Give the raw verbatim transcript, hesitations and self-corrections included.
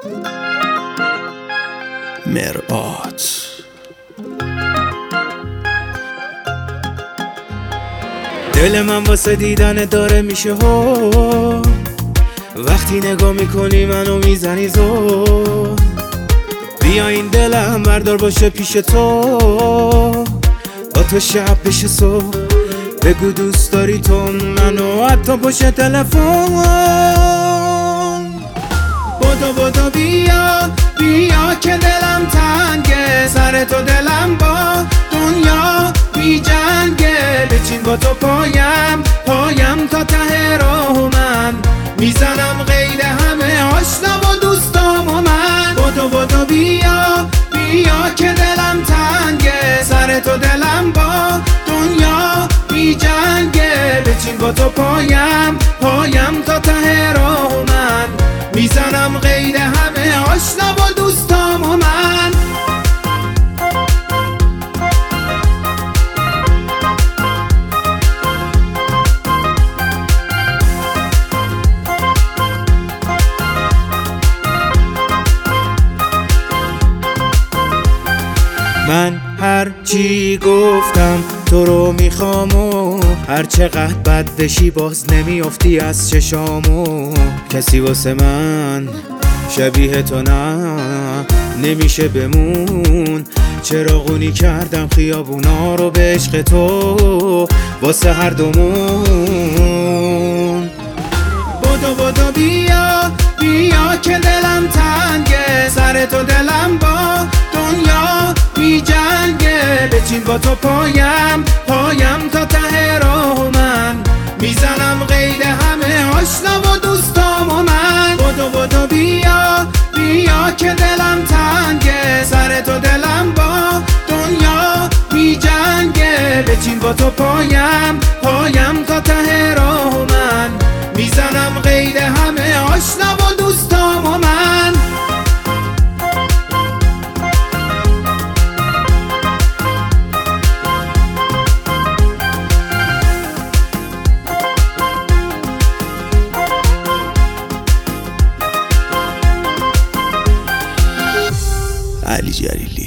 مرآت. دل من واسه دیدن داره میشه ها، وقتی نگاه میکنی منو میزنی زو. بیا این دلم بردار باشه پیش تو، با تو شب بشه صبح. بگو دوست داری تو منو حتی باشه تلفن. بدو بدو بیا بیا که دلم تنگه، سر تو دلم با دنیا بی جنگه. بچین با تو پایم پایم تا ته راه من، میزنم قید همه آشنا و دوستام و من. بدو بدو بیا بیا که دلم تنگه، سر تو دلم با دنیا بی جنگه. بچین با تو پایم پایم تا ته راه من، میزنم قید همه آشنا و دوستام و من. من هر چی گفتم تو رو میخوام و هر چقدر بد بشی باز نمیافتی از چشامو. کسی واسه من شبیه تو نه نمیشه بمون. چراغونی کردم خیابونا رو به عشق تو واسه هر دومون. بدو بدو بیا بیا که دلم تنگه، سر تو دلم با دنیا بی جنگه. بچین با تو پایم پایم تا ته راه من، میزنم قید همه آشنا و دوستام و من. بدو بدو بیا بیا که دلم تنگه، سر تو دلم با دنیا بی جنگه. بچین با تو پایم پایم تا ته راه من، میزنم قید همه آشنا و دوستام و من. علی جلیلی.